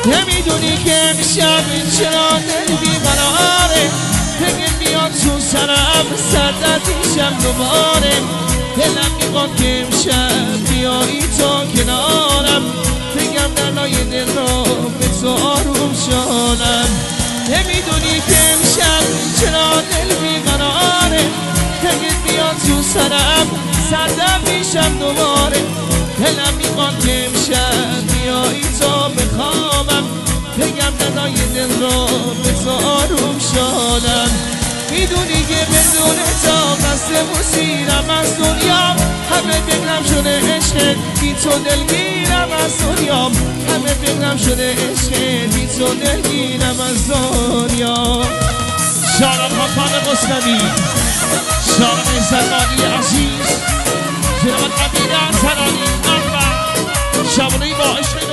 نمیدونی که امشب چرا دل بیقراره بگه بیاد تو سرم سردردیشم دوباره دلم میخواد که امشب بیایی تا کنارم بگم دلای دل را به تو آروم شانم نمیدونی که امشب چرا دل بیقراره بگه بیاد تو سرم سردردیشم دوباره دلم میخواد که امشب بیایی تا بخوابم بگم دلای دل را به تو آروم شانم میدونی که بدون تا قصد مسیرم از دنیا همه فکرم شده عشق بی تو دلگیرم از دنیا همه فکرم شده عشق بی تو دلگیرم از دنیا شارم حافظ قسنوی شارم زمانی عزیز جناب امین ترانی شبانهی با عشق